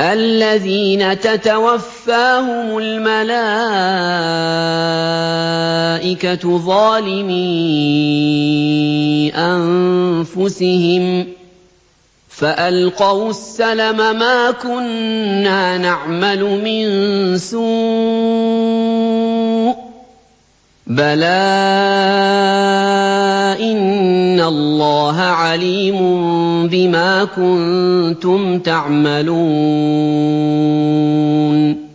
الَّذِينَ تَتَوَفَّاهُمُ الْمَلَائِكَةُ ظَالِمِي أَنفُسِهِمْ فَأَلْقَوُا السَّلَمَ مَا كُنَّا نَعْمَلُ مِن سُوءٍ بَلَىٰ إِنَّ اللَّهَ عَلِيمٌ بِمَا كُنتُمْ تَعْمَلُونَ